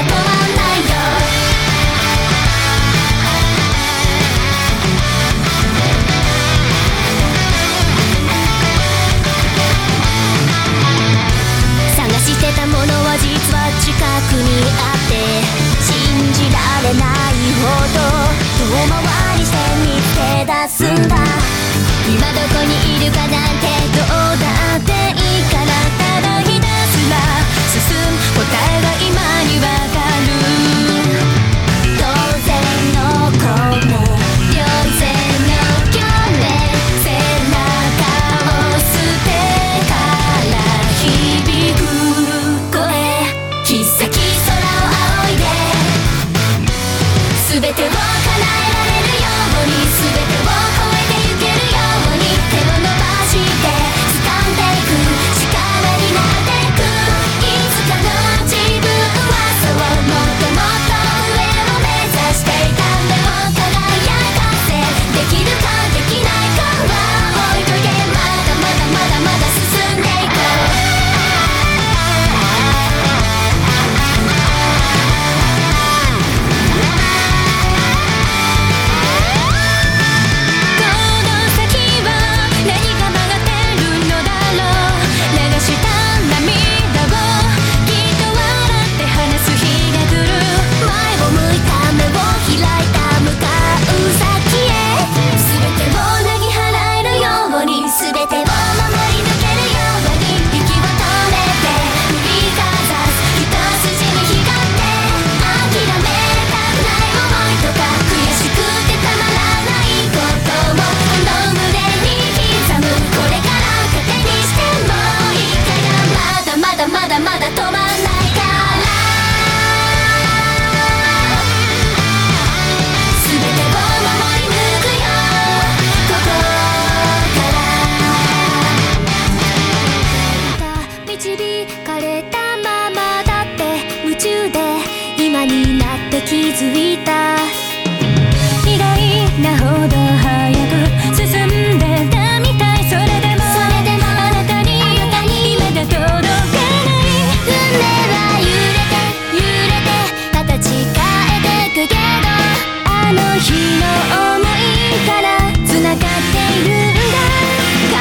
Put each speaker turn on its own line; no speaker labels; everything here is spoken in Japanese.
止まんないよ。探してたものは実は近くにあって、信じられないほど遠回りして見つけ出すんだ。今どこにいるかなんてどうだっていいから、ただひたすら進む答えが今にわかる。当然の声、良性の去年、背中を捨てから響く声、切っ先空を仰いで全てを叶えられるように、全てを超えてゆけるように、手を伸ばして掴んでいく力になっていく。いつかの自分はそうもっともっと上を目指していたんだ。を輝かせできるかできないかは置いとけ、まだまだまだまだ進んでいこう。まだまだ止まんないから、全てを守り抜くよ、ここから導かれたままだって、夢中で今になって気づいた。